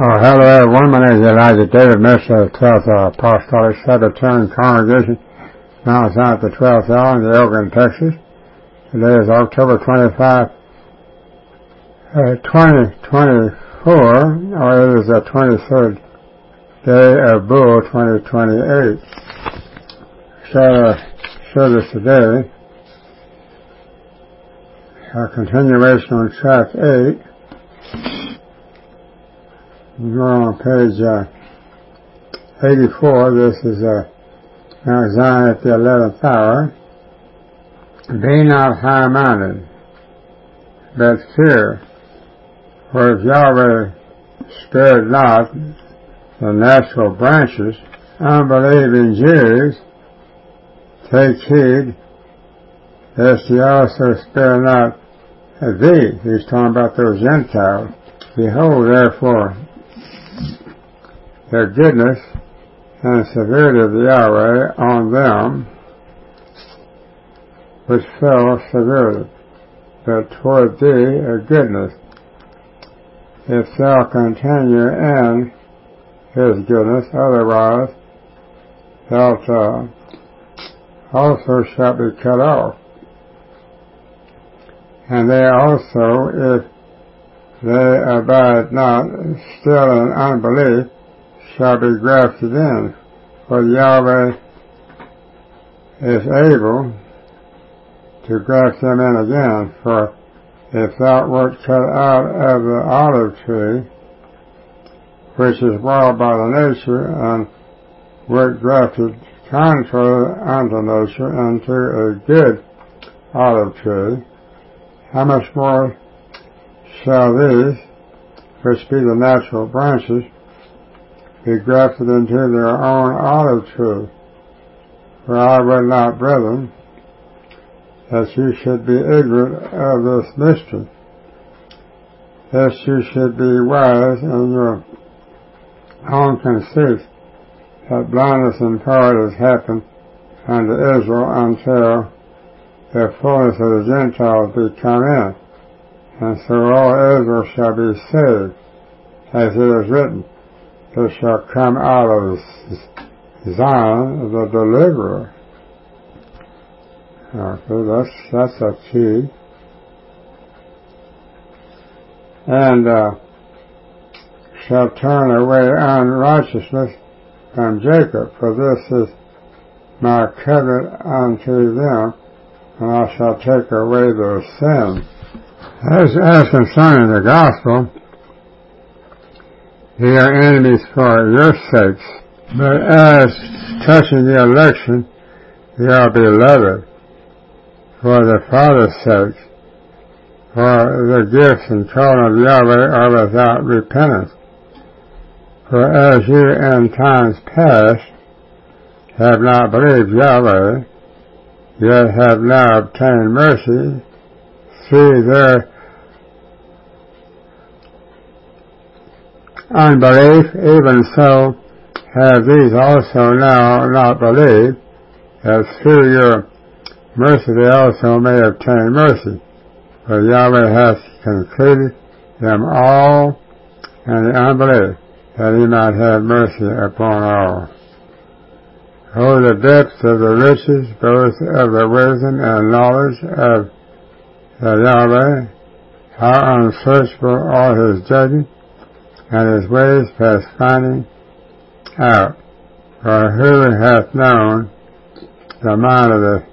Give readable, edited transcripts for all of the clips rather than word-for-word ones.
Oh, hello everyone. My name is Elijah David, minister of the 12th Apostolic Sabbatarian Congregation, Mount Zion at the 12th hour in the Oregon, Texas. Today is October 25, 2024, or it is the 23rd day of Bull 2028. Service today, a continuation on track 8. We're on page 84. This is Mount Zion at the 11th hour. Be not high-minded, but fear. For if Yahweh spared not the natural branches, unbelieving Jews, take heed, lest he also spare not thee. He's talking about those Gentiles. Behold, therefore, the goodness and severity of Yahweh on them which fell severely, but toward thee a goodness, if thou continue in his goodness, otherwise thou also shalt be cut off. And they also, if they abide not still in unbelief, shall be grafted in, for Yahweh is able to graft them in again. For if thou wert cut out of the olive tree, which is wild by the nature, and wert grafted contrary unto nature into a good olive tree, how much more shall these, which be the natural branches, be grafted into their own olive tree? For I would not, brethren, that you should be ignorant of this mystery, lest you should be wise in your own conceit, that blindness in part has happened unto Israel until the fullness of the Gentiles be come in, and so all Israel shall be saved, as it is written, there shall come out of Zion the deliverer. Okay, that's a key. And shall turn away unrighteousness from Jacob, for this is my covenant unto them, and I shall take away their sin. As concerning the gospel, ye are enemies for your sakes, but as touching the election, ye are beloved for the Father's sake, for the gifts and calling of Yahweh are without repentance. For as you in times past have not believed Yahweh, yet have now obtained mercy through their unbelief, even so have these also now not believed, that through your mercy they also may obtain mercy. For Yahweh hath concluded them all in the unbelief, that he might have mercy upon all. Oh, the depth of the riches, both of the wisdom and knowledge of Yahweh, how unsearchable are his judgments, and his ways past finding out. For who hath known the mind of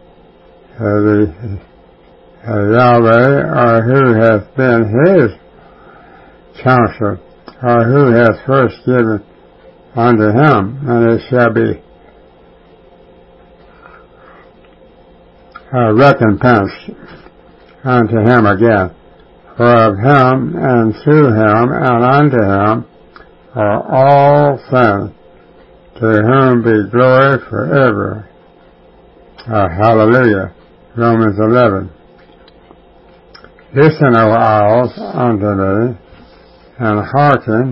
Yahweh, or who hath been his counselor, or who hath first given unto him, and it shall be recompensed unto him again. For of him, and through him, and unto him, are all things, to whom be glory forever. Hallelujah. Romans 11. Listen, O isles, unto me, and hearken,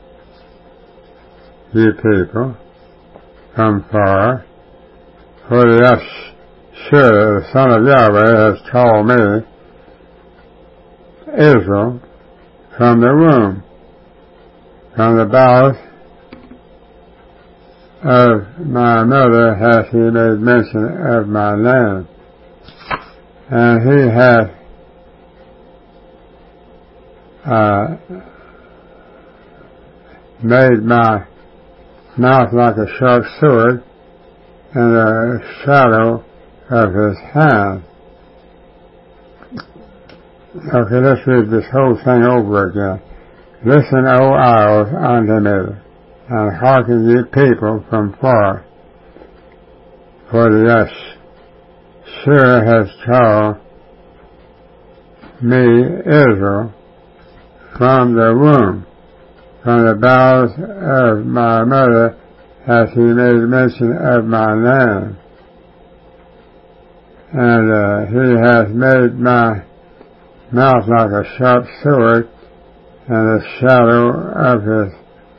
ye people, from far, for the sure the Son of Yahweh has called me Israel from the womb. From the bowels of my mother hath he made mention of my name. And he hath made my mouth like a sharp sword, and the shadow of his hand. Okay, let's read this whole thing over again. Listen, O isles, unto me, and hearken ye people from far. For the Yahshua has called me Israel from the womb. From the bowels of my mother hath he made mention of my name. And he hath made my mouth like a sharp sword, and the shadow of his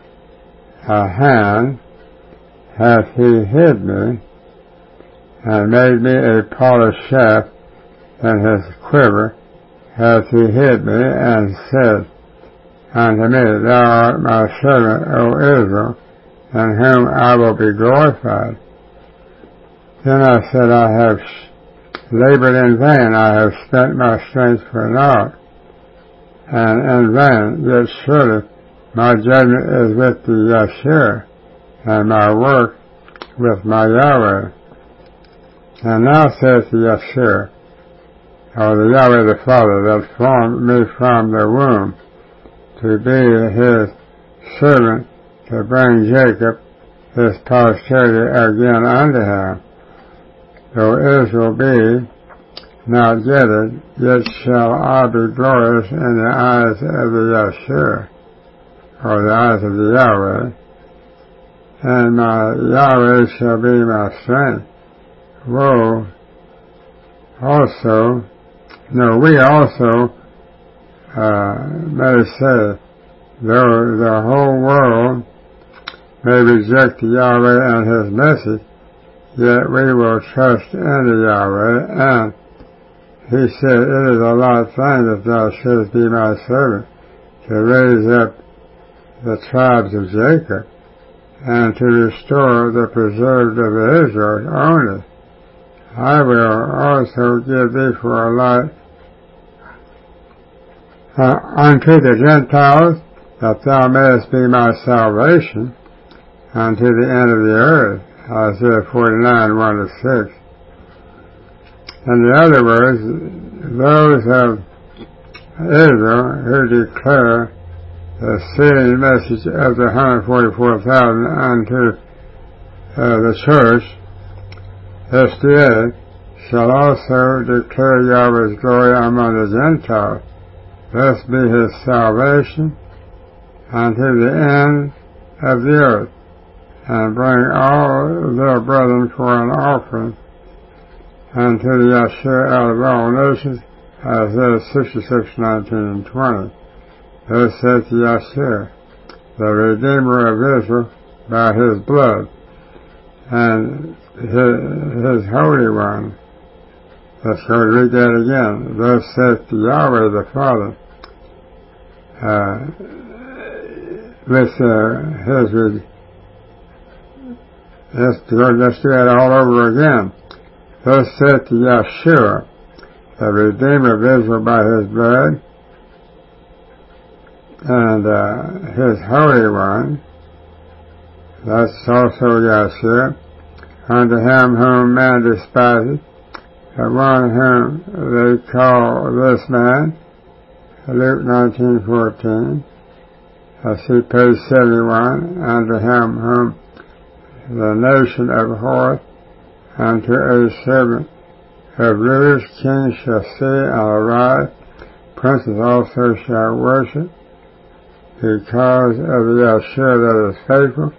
hand hath he hid me, and made me a polished shaft, and his quiver hath he hid me, and said unto me, Thou art my servant, O Israel, in whom I will be glorified. Then I said, I have labored in vain, I have spent my strength for naught, and in vain, yet surely my judgment is with the Yahshua, and my work with my Yahweh. And now saith the Yahshua, or the Yahweh the Father, that formed me from the womb, to be his servant, to bring Jacob, his posterity, again unto him. Though Israel be not gathered, yet shall I be glorious in the eyes of the Yahshua, or the eyes of the Yahweh, and my Yahweh shall be my strength. We also may say, though the whole world may reject Yahweh and his message, yet we will trust in the Yahweh. And he said, It is a light thing that thou shouldest be my servant, to raise up the tribes of Jacob, and to restore the preserved of Israel only. I will also give thee for a light unto the Gentiles, that thou mayest be my salvation unto the end of the earth. Isaiah 49, 1-6. In other words, those of Israel who declare the sealing message of the 144,000 unto the church, SDA, shall also declare Yahweh's glory among the Gentiles. Thus be his salvation unto the end of the earth, and bring all their brethren for an offering unto the Yahshua out of all nations, Isaiah 66, 19 and 20. Thus saith the Yahshua, the Redeemer of Israel, by his blood, and his Holy One. Let's go read that again. Thus saith Yahweh the Father, let's do that all over again. Thus saith Yahshua, the Redeemer of Israel, by his blood, and his Holy One. That's also Yahshua. Unto him whom man despiseth, the one whom they call this man, Luke 19:14. I see page 71. Unto him whom the nation abhorreth, unto a servant of rulers, kings shall see and arise, princes also shall worship, because of the Yahshua that is faithful,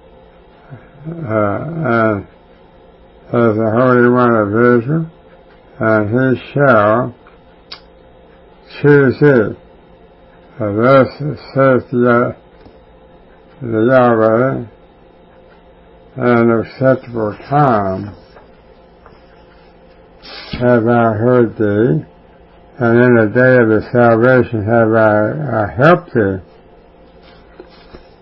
and as the Holy One of Israel, and he shall choose thee. Thus saith the Yahweh, an acceptable time have I heard thee, and in the day of the salvation have I helped thee.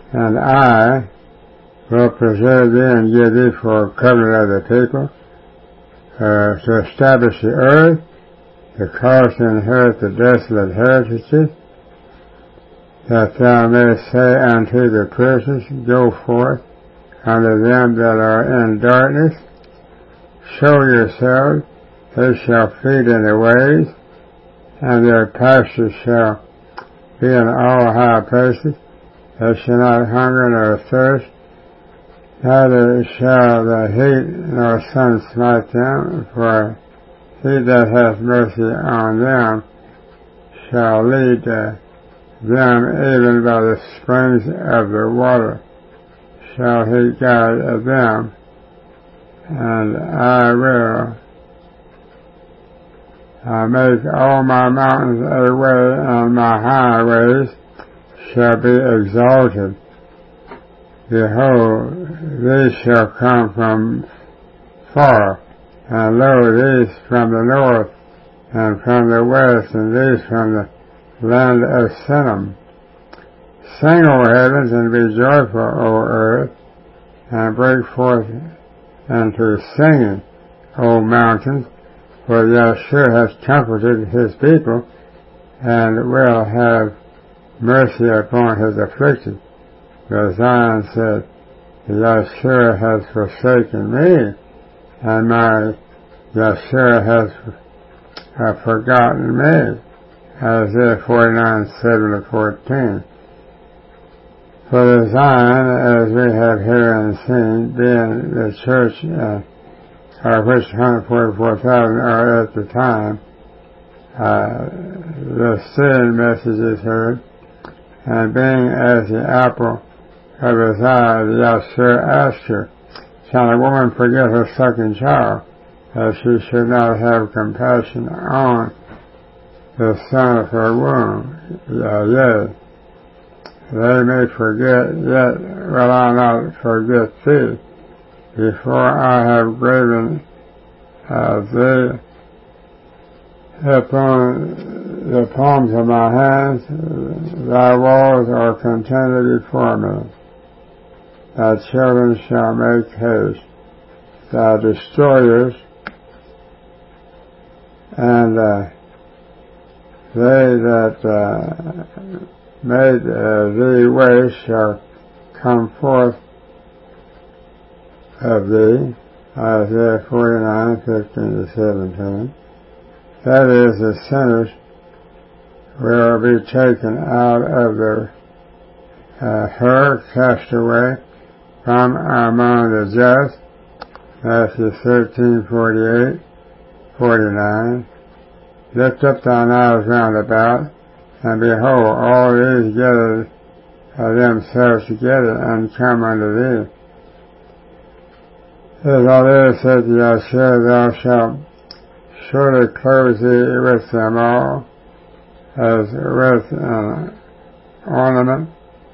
And I will preserve thee and give thee for a covenant of the people, to establish the earth, to cause to inherit the desolate heritages, that thou mayest say unto the prisoners, go forth unto them that are in darkness, show yourselves, they shall feed in the ways, and their pastures shall be in all high places. They shall not hunger nor thirst, neither shall the heat nor sun smite them, for he that hath mercy on them shall lead them even by the springs of the water, shall he guide them, and I will make all my mountains a way, and my highways shall be exalted. Behold, these shall come from far, and lo, these from the north, and from the west, and these from the land of Sinim. Sing, O heavens, and be joyful, O earth, and break forth into singing, O mountains, for Yahshua has comforted his people, and will have mercy upon his afflicted. But Zion said, Yahshua has forsaken me, and my Yahshua has forgotten me. Isaiah 49:7-14. For the Zion, as we have here and seen, being the church, of which 144,000 are at the time, the sin message is heard, and being as the apple of his eye, Yahshua asked her, shall a woman forget her sucking child, that she should not have compassion on the son of her womb? Yea, they may forget, yet will I not forget thee. Before I have graven thee upon the palms of my hands, thy walls are contended before me. Thy children shall make haste. Thy destroyers and they that made thee waste shall come forth of thee. Isaiah 49:15-17. That is, the sinners will be taken out of her, cast away from among the just. Matthew 13:48-49. Lift up thine eyes round about, and behold, all these gather themselves together and come unto thee. As Isaiah said to Yahshua, thou shalt surely clothe thee with them all, as with an ornament,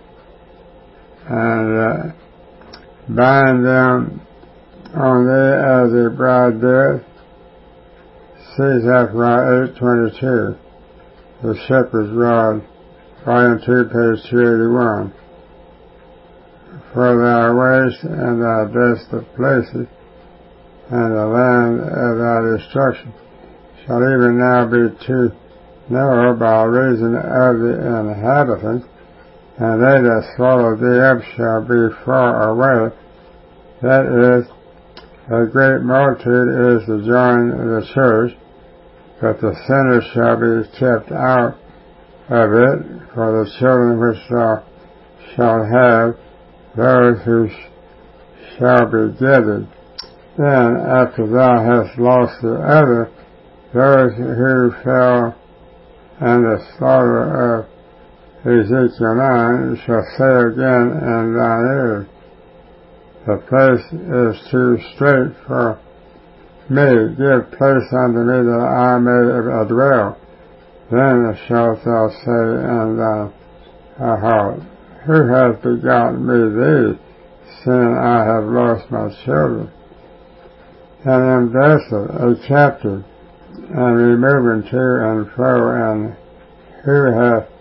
and bind them on thee as a bride doeth. See Zechariah 8:22, the Shepherd's Rod, Volume 2, page 281. For thy waste and thy desolate places, and the land of thy destruction, shall even now be too narrow by reason of the inhabitants, and they that swallow thee up shall be far away. That is, a great multitude is to join the church, but the sinners shall be kept out of it, for the children which thou shalt have, those who shall be gathered. Then, after thou hast lost the other, those who fell in the slaughter of Ezekiel 9 shall say again in thine ears, the place is too strait for me, give place unto me that I may dwell. Then shalt thou say in thy heart, who hath begotten me thee, seeing I have lost my children, and am desolate, a captive, and removing to and fro, and who hath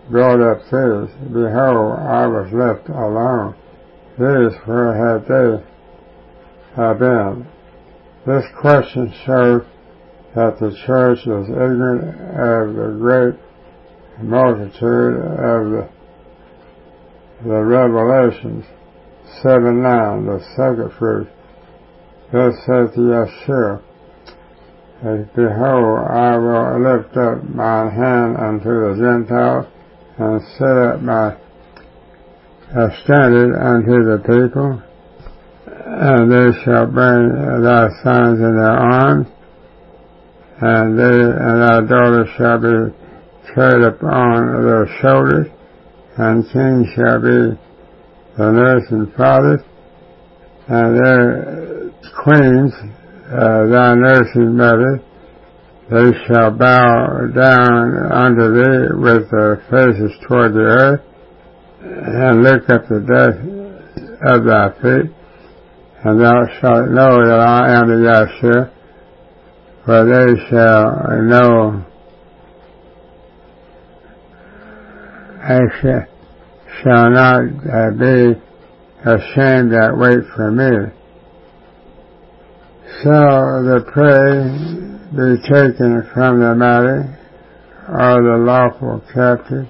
build up cities. Behold, I was left alone. These, where had they been? This question shows that the church is ignorant of the great multitude of the revelations. 7:9, the second fruit. Thus saith Yeshua, behold, I will lift up mine hand unto the Gentiles, and set up my standard unto the people, and they shall bring thy sons in their arms, and thy daughters shall be carried upon their shoulders, and kings shall be the nurse and fathers, and their queens, thy nursing mothers. They shall bow down unto thee with their faces toward the earth, and lick up the dust of thy feet, and thou shalt know that I am the Yahshua, for they shall know, I shall not be ashamed that wait for me. So the prey be taken from the mighty, or the lawful captive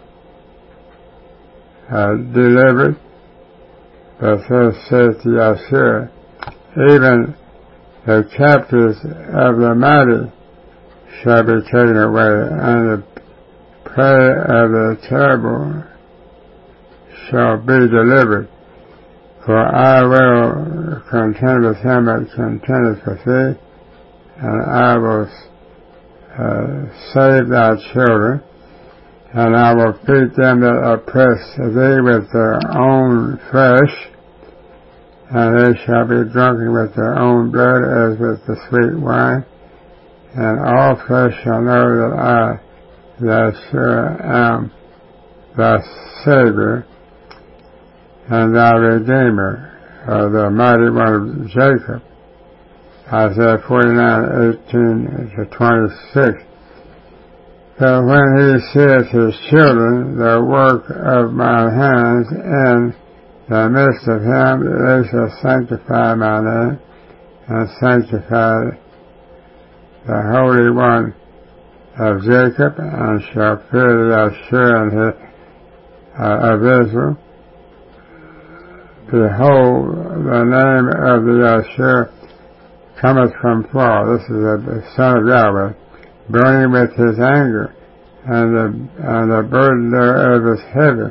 delivered, but thus saith Yahshua, even the captives of the mighty shall be taken away, and the prey of the terrible shall be delivered. For I will contend with him that contendeth with thee, and I will save thy children, and I will feed them that oppress thee with their own flesh, and they shall be drunken with their own blood as with the sweet wine, and all flesh shall know that I, Yahshua, am thy Savior, and thy Redeemer, the mighty one of Jacob. Isaiah 49:18-26. So when he seeth his children, the work of my hands, in the midst of him, they shall sanctify my name, and sanctify the Holy One of Jacob, and shall fear the Yahshua of Israel. Behold, the name of the Yahshua cometh from far. This is the Son of Yahweh, burning with his anger, and the burden thereof is heavy.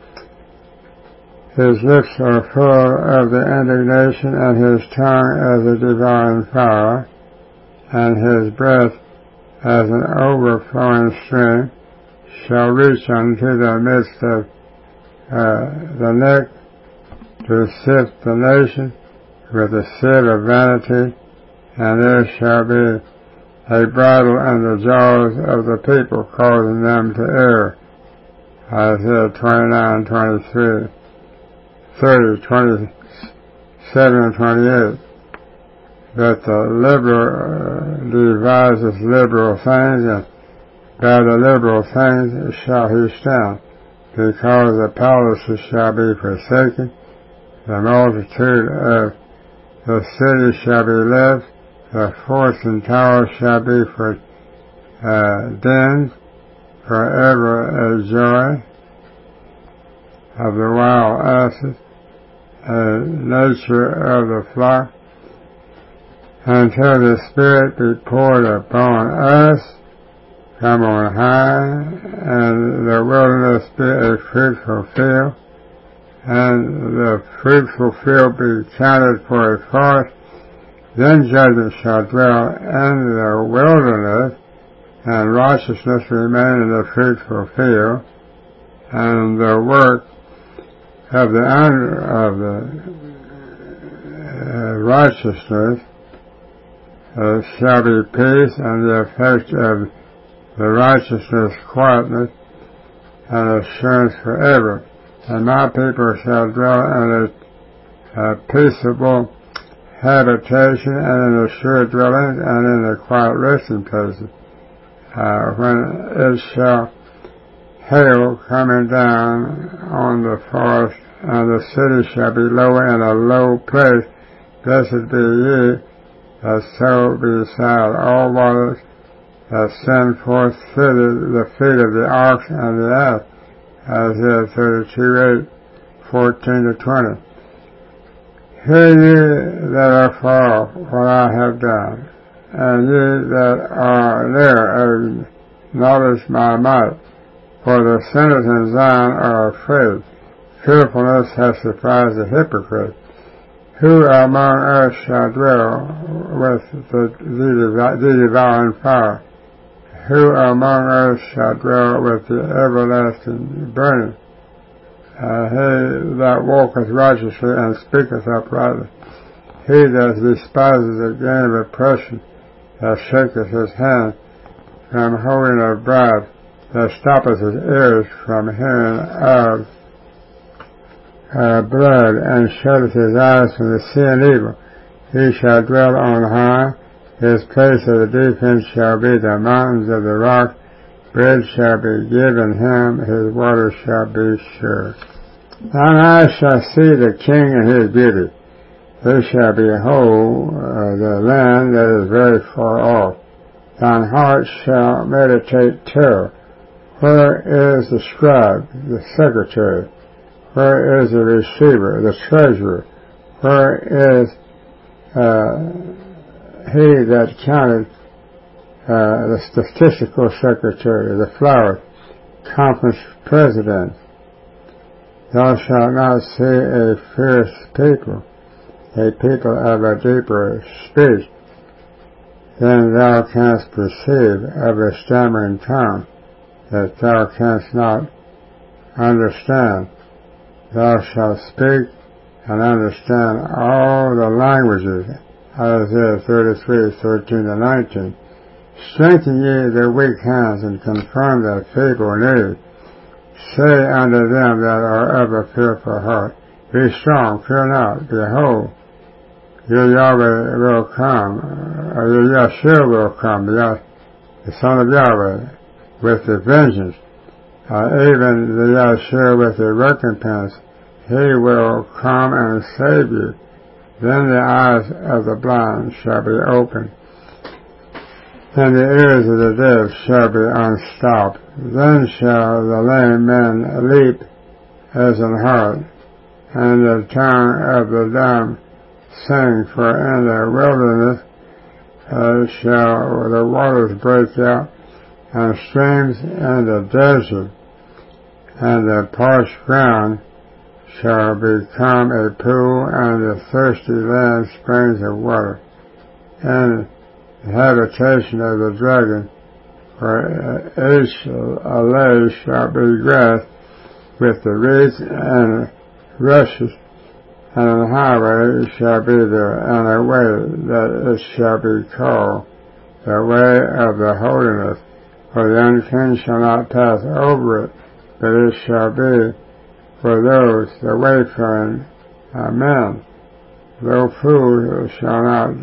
His lips are full of the indignation, and his tongue as a devouring fire, and his breath as an overflowing stream, shall reach unto the midst of the neck, to sift the nation with the sieve of vanity, and there shall be a bridle in the jaws of the people, causing them to err. Isaiah 29:23, 30, 27, and 28. That the liberal devises liberal things, and by the liberal things shall he stand, because the palaces shall be forsaken, the multitude of the cities shall be left, the forts and towers shall be for dens, forever a joy of the wild asses, a nature of the flock, until the Spirit be poured upon us from on high, and the wilderness be a fruitful field, and the fruitful field be counted for a forest. Then judgment shall dwell in the wilderness, and righteousness remain in the fruitful field, and the work of the righteousness shall be peace, and the effect of the righteousness quietness and assurance forever. And my people shall dwell in a peaceable habitation, and in assured dwellings, and in the quiet resting places. When it shall hail coming down on the forest, and the city shall be low in a low place. Blessed be ye that sow beside all waters, that send forth the feet of the ox and the ass. Isaiah 32:8-14-20. Hear ye that are far what I have done, and ye that are near acknowledge my might. For the sinners in Zion are afraid. Fearfulness has surprised the hypocrite. Who among us shall dwell with the devouring fire? Who among us shall dwell with the everlasting burning? He that walketh righteously and speaketh uprightly. He that despises the gain of oppression, that shaketh his hand from holding a bribe, that stoppeth his ears from hearing of blood, and shutteth his eyes from the seeing evil. He shall dwell on high. His place of defense shall be the mountains of the rock. Bread shall be given him. His water shall be sure. Thine eyes shall see the King in his beauty. They shall behold the land that is very far off. Thine heart shall meditate terror. Where is the scribe, the secretary? Where is the receiver, the treasurer? Where is he that counted the statistical secretary, the flower conference president? Thou shalt not see a fierce people, a people of a deeper speech, than thou canst perceive of a stammering tongue, that thou canst not understand. Thou shalt speak and understand all the languages. Isaiah 33:13-19. Strengthen ye the weak hands, and confirm the feeble knees. Say unto them that are of a fearful heart, Be strong, fear not. Behold, your Yahweh will come, or your Yahshua will come, the Son of Yahweh, with the vengeance, even the Yahshua with the recompense. He will come and save you. Then the eyes of the blind shall be opened, and the ears of the deaf shall be unstopped. Then shall the lame men leap as an hart, and the tongue of the dumb sing, for in the wilderness shall the waters break out, and streams in the desert, and the parched ground shall become a pool, and the thirsty land springs of water. And the habitation of the dragon, for each allay shall be grass, with the reeds and rushes, and an highway shall be there, and a way that it shall be called the way of the holiness. For the unclean shall not pass over it, but it shall be for those, the wayfaring men. Though fool shall not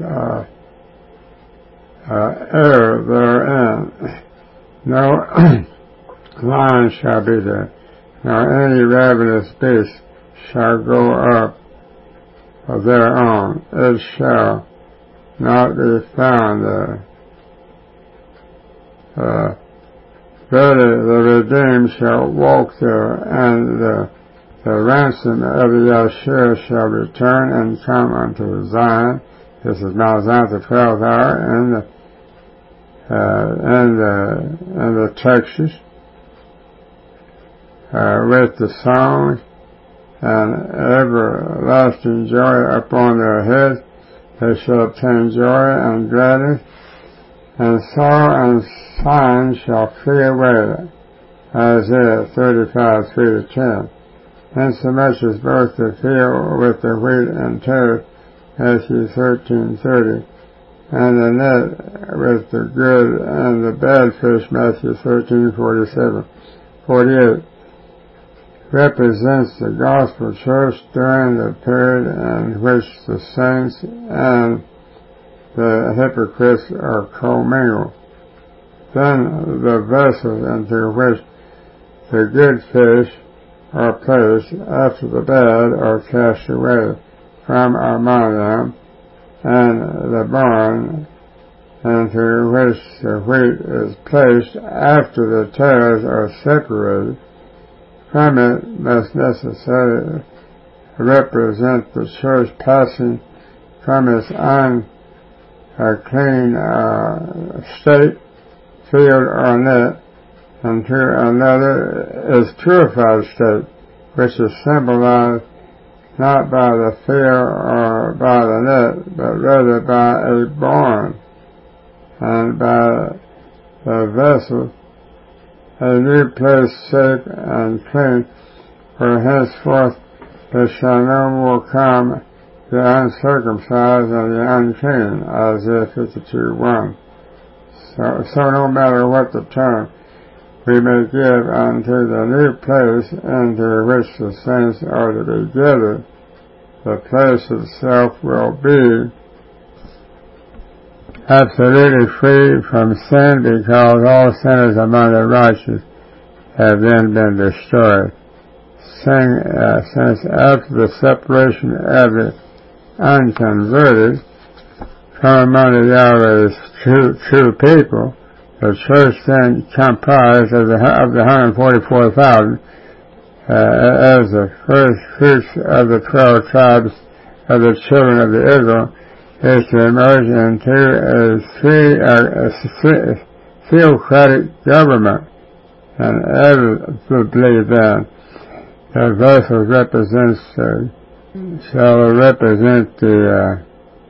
err therein. No lion shall be there, nor any ravenous beast shall go up thereon. It shall not be found there. Verily the redeemed shall walk there, and the ransom of the Yahshua shall return and come unto Zion. This is Mount Zion, the 12th hour, and the Texas, with the songs and everlasting joy upon their heads. They shall obtain joy and gladness, and sorrow and sighing shall flee away. Isaiah 35:3-10. Insomuch as both the field with the wheat and tares, Matthew 13:30, and the net with the good and the bad fish, Matthew 13:47-48, represents the gospel church during the period in which the saints and the hypocrites are commingled. Then the vessels into which the good fish are placed after the bad are cast away from among them, and the barn into which the wheat is placed after the tares are separated from it must necessarily represent the church passing from its unclean state, field or net, into another is purified state, which is symbolized not by the field or by the net, but rather by a barn, and by the vessel, a new place safe and clean, for henceforth there shall no more come the uncircumcised and the unclean, Isaiah 52:1. So no matter what the term we may give unto the new place into which the saints are to be gathered, the place itself will be absolutely free from sin, because all sinners among the righteous have then been destroyed. Since after the separation of the unconverted from among the Yahweh's true people, the church then comprised of the 144,000 as the first fruits of the 12 tribes of the children of Israel, is to emerge into a theocratic government, and inevitably then the vessel shall represent the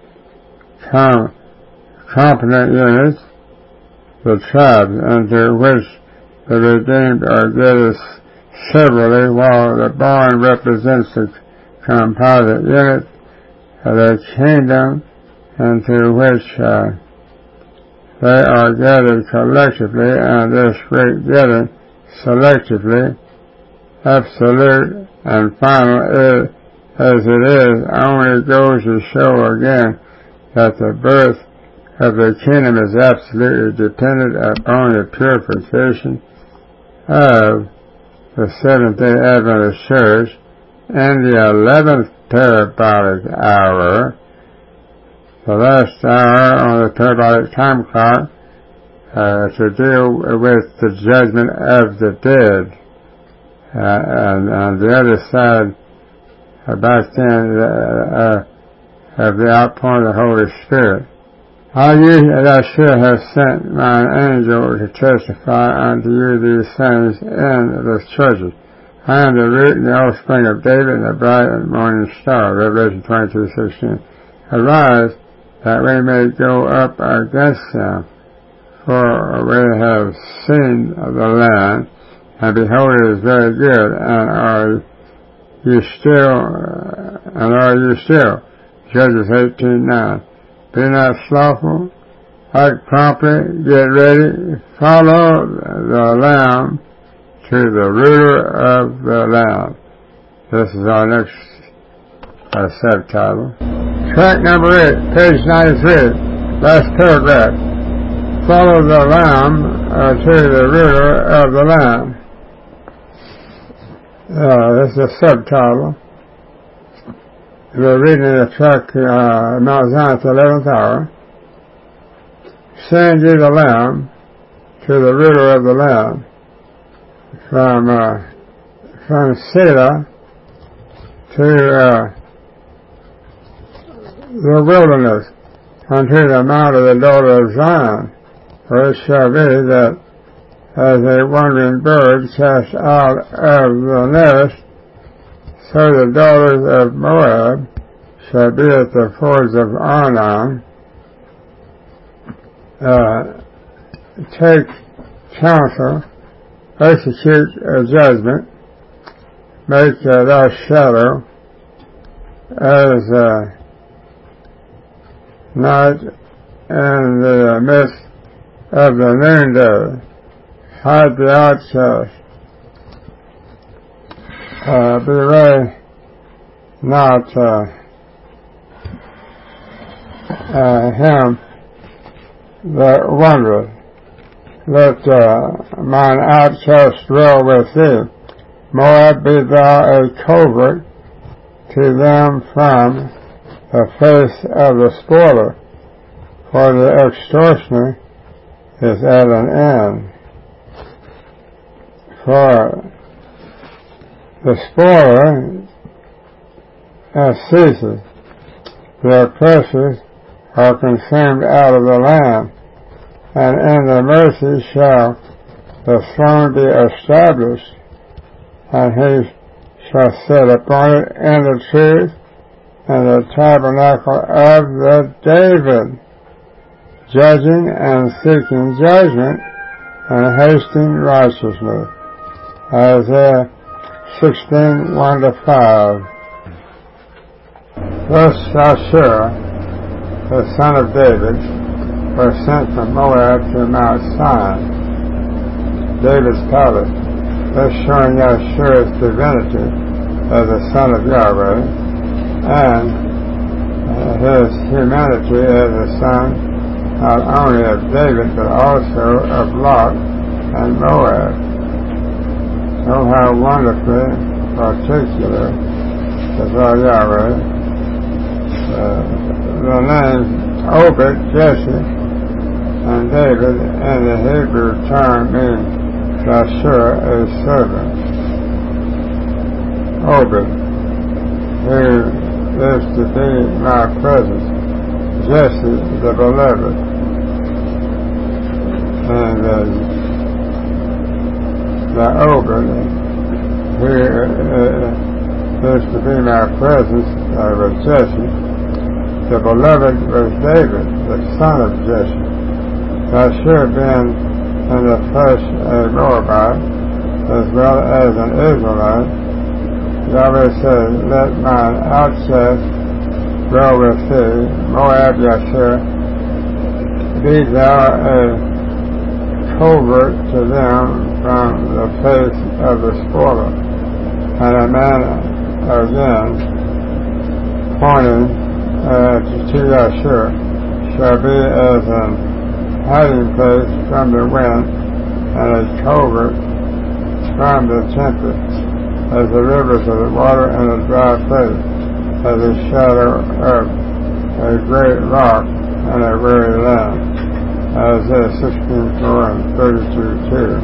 competent units, the tribes into which the redeemed are gathered severally, while the barn represents the composite unit of the kingdom into which they are gathered collectively, and this great gathering selectively, absolute and final as it is, only goes to show again that the birth of the kingdom is absolutely dependent upon the purification of the Seventh-day Adventist Church in the 11th parabolic hour, the last hour on the parabolic time clock, to deal with the judgment of the dead. And on the other side, back then, of the outpouring of the Holy Spirit. I should have sent mine angel to testify unto you these things in the churches. I am the root and the offspring of David and the bright and morning star, Revelation 22:16. Arise, that we may go up against them, for we have seen the land, and behold, it is very good, and are you still? Judges 18:9. Be not slothful, act promptly, get ready, follow the Lamb to the ruler of the land. This is our next subtitle. Track number 8, page 93, last paragraph. Follow the Lamb to the ruler of the land. This is a subtitle. We're reading the track Mount Zion at the 11th hour. Send ye the Lamb to the ruler of the land. From Selah to the wilderness, unto the mount of the daughter of Zion, for it shall be that as a wandering bird cast out of the nest, so the daughters of Moab shall be at the fords of Arnon. Take counsel, execute a judgment, make thy shadow as night in the midst of the noonday. Hide the outcast. Bewray not him that wandereth. let mine outcasts dwell with thee. Moab, be thou a covert to them from the face of the spoiler, for the extortioner is at an end. For the spoiler ceases, the oppressors are consumed out of the land, and in the mercy shall the throne be established, and he shall sit upon it in the truth, and the tabernacle of the David, judging and seeking judgment, and hasting righteousness. Isaiah 16:1-5. Thus Shashur, the son of David, was sent from Moab to Mount Sinai, David's palace, thus showing Yahshur's divinity as the son of Yahweh, and his humanity as the son not only of David but also of Lot and Moab. Oh, how wonderfully particular is our Yahweh. The names Obed, Jesse, and David in the Hebrew term mean Shashur, a servant. Obed, who is to be my presence. Jesse, the beloved. And the Obed, who is to be my presence, was Jesse. The beloved was David, the son of Jesse. Shashur being in the flesh a Moabite, as well as an Israelite, Yahweh says, let mine outcast dwell with thee, Moab Yashur, be thou a covert to them from the face of the spoiler. And a man again pointing to Yashur shall be as an hiding place from the wind and a covert from the tempest, as the rivers of the water in a dry place, as a shadow of a great rock and a weary land. Isaiah 16:4 and 32:2.